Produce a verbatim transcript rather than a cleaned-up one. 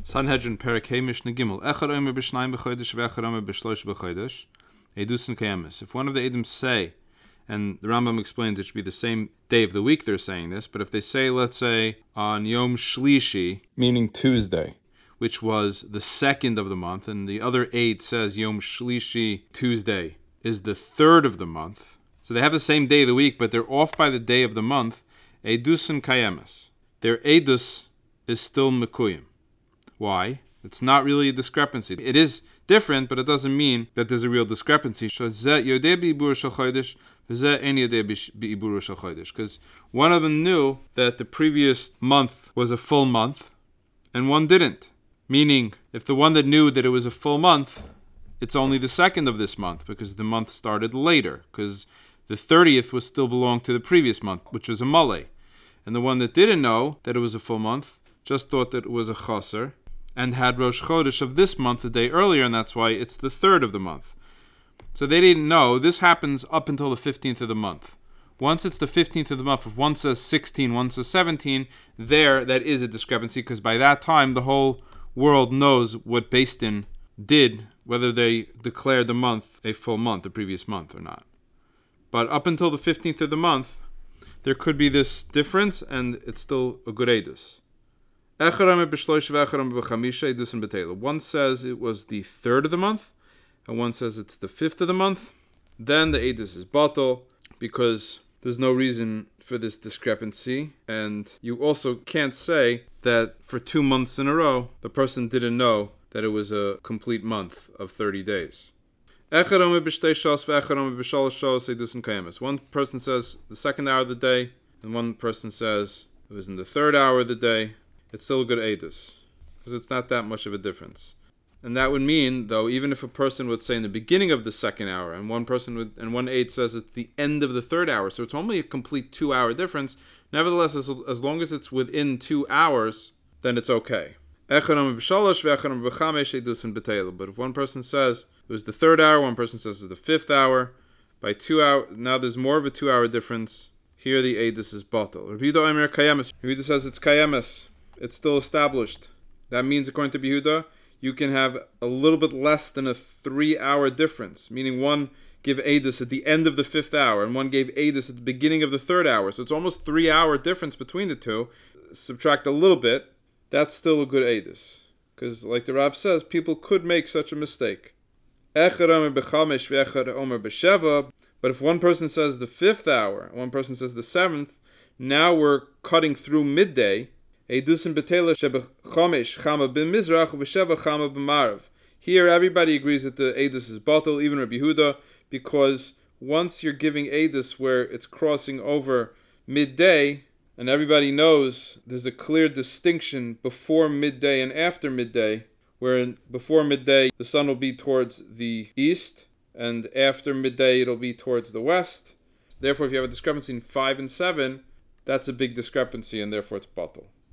Sanhedrin Perek Hey Mishnah Gimel. Echad omer b'shnayim b'chodesh ve'echad omer b'shlosh b'chodesh. Eidusin kayemis. If one of the Eidim say, and the Rambam explains it should be the same day of the week they're saying this, but if they say, let's say, on Yom Shlishi, meaning Tuesday, which was the second of the month, and the other eight says Yom Shlishi, Tuesday, is the third of the month. So they have the same day of the week, but they're off by the day of the month. Eidusin kayemis. Their Eidus is still Mekuyim. Why? It's not really a discrepancy. It is different, but it doesn't mean that there's a real discrepancy. Because one of them knew that the previous month was a full month, and one didn't. Meaning, if the one that knew that it was a full month, it's only the second of this month, because the month started later, because the thirtieth was still belonged to the previous month, which was a Malay. And the one that didn't know that it was a full month just thought that it was a Chaser, and had Rosh Chodesh of this month a day earlier, and that's why it's the third of the month. So they didn't know. This happens up until the fifteenth of the month. Once it's the fifteenth of the month, if one says sixteen, one says seventeen, there, that is a discrepancy, because by that time, the whole world knows what Beis Din did, whether they declared the month a full month, the previous month, or not. But up until the fifteenth of the month, there could be this difference, and it's still a good Eidus. One says it was the third of the month, and one says it's the fifth of the month. Then the Eidus is batal, because there's no reason for this discrepancy. And you also can't say that for two months in a row, the person didn't know that it was a complete month of thirty days. One person says the second hour of the day, and one person says it was in the third hour of the day. It's still a good Eidus, because it's not that much of a difference. And that would mean, though, even if a person would say in the beginning of the second hour, and one person would, and one Eid says it's the end of the third hour, so it's only a complete two-hour difference. Nevertheless, as, as long as it's within two hours, then it's okay. But if one person says it was the third hour, one person says it's the fifth hour, by two hours, now there's more of a two-hour difference. Here the Eidus is batal. Rabbi Yehuda says it's kayemes. It's still established. That means, according to Yehuda, you can have a little bit less than a three-hour difference, meaning one gave Eidus at the end of the fifth hour, and one gave Eidus at the beginning of the third hour. So it's almost three-hour difference between the two. Subtract a little bit, that's still a good Eidus. Because, like the Rav says, people could make such a mistake. But if one person says the fifth hour, and one person says the seventh, now we're cutting through midday. Here everybody agrees that the Eidus is batal, even Rabbi Yehuda, because once you're giving Eidus where it's crossing over midday, and everybody knows there's a clear distinction before midday and after midday, where before midday the sun will be towards the east, and after midday it'll be towards the west. Therefore, if you have a discrepancy in five and seven, that's a big discrepancy, and therefore it's batal.